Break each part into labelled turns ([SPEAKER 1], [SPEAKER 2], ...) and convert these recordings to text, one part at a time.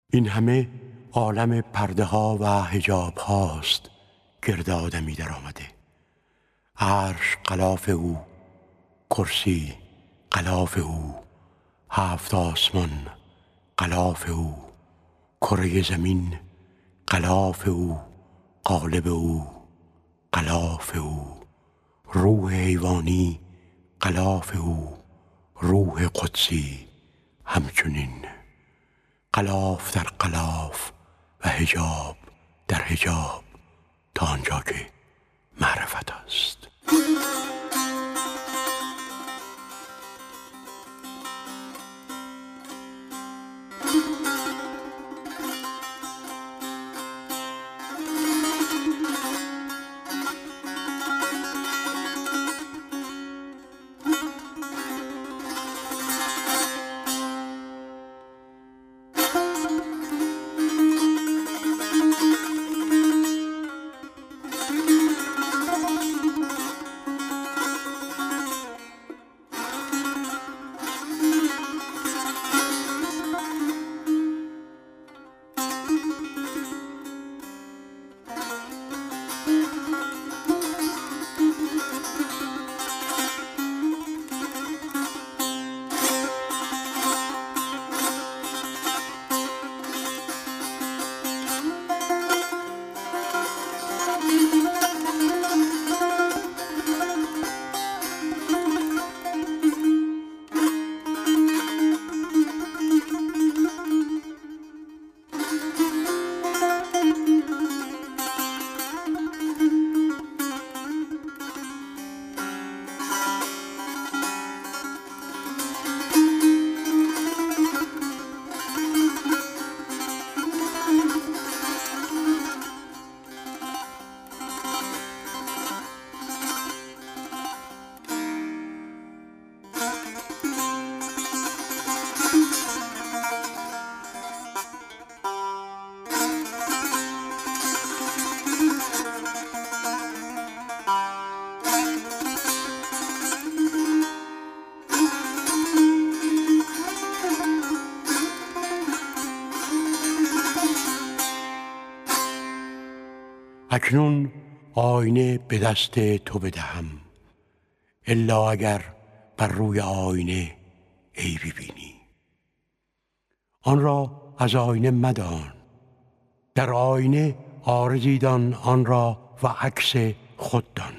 [SPEAKER 1] این همه عالم پرده ها و حجاب هاست گرد آدمی در آمده. عرش غلاف او، کرسی غلاف او، هفت آسمان غلاف او، کره زمین غلاف او، قالب او غلاف او، روح حیوانی غلاف او، روح قدسی همچنین. غلاف در غلاف و حجاب در حجاب تا آنجا که معرفت است. اکنون آینه به دست تو بدهم، الا اگر بر روی آینه عیبی بینی. آن را از آینه مدان، در آینه عارضی دان آن را و عکس خود دان.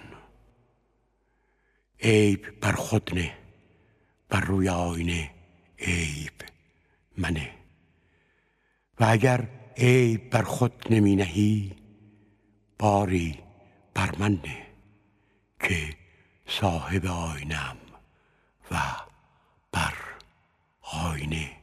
[SPEAKER 1] عیب بر خود نه، بر روی آینه عیب منه. و اگر عیب بر خود نمی نهی، باری بر من نه که صاحب آینم و بر آینه